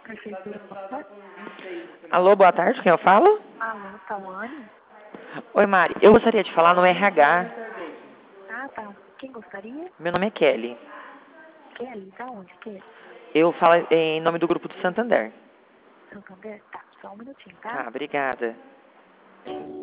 Prefeitura, boa tarde. Alô, boa tarde, quem eu falo? Alô, Tawane? Oi, Mari, eu gostaria de falar no RH. Ah, tá. Quem gostaria? Meu nome é Kelly. Kelly, da onde, Kelly? Eu falo em nome do grupo do Santander. Santander? Tá, só um minutinho, tá? Tá, obrigada.